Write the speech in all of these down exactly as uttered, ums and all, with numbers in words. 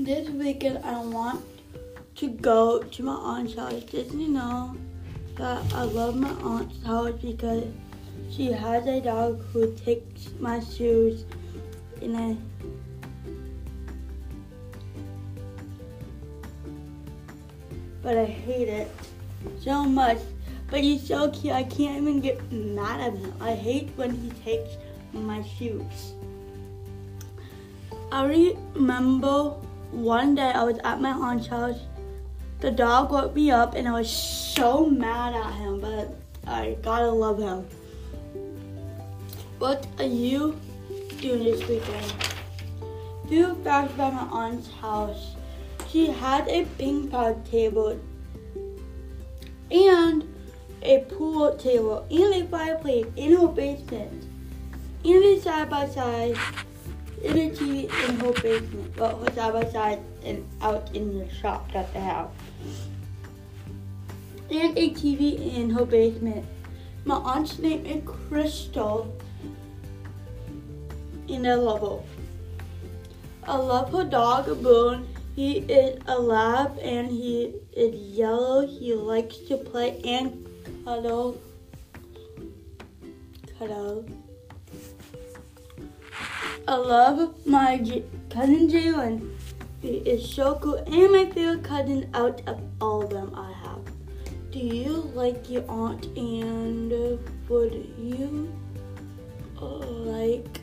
this weekend I want to go to my aunt's house. Just you know that I love my aunt's house because she has a dog who takes my shoes and I but I hate it so much. But he's so cute, I can't even get mad at him. I hate when he takes my shoes. I remember one day I was at my aunt's house. The dog woke me up and I was so mad at him, but I gotta love him. What are you doing this weekend? Few facts about my aunt's house. She had a ping pong table and a pool table and a fireplace in her basement and a side by side and a T V in her basement. Well, her side by side and out in the shop at the house. And a T V in her basement. My aunt's name is Crystal and I love her. I love her dog, Boone. He is a lab and he is yellow. He likes to play and cuddle. Cuddle. I love my J- cousin Jalen. He is so cool and my favorite cousin out of all of them I have. Do you like your aunt and would you uh, like,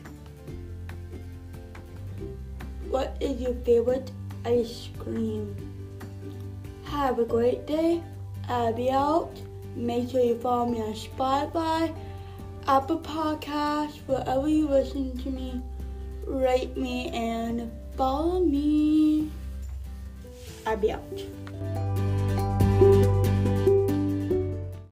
what is your favorite ice cream? Have a great day. I'll be out. Make sure you follow me on Spotify, Apple Podcasts, wherever you listen to me. Rate me and follow me. I'll be out.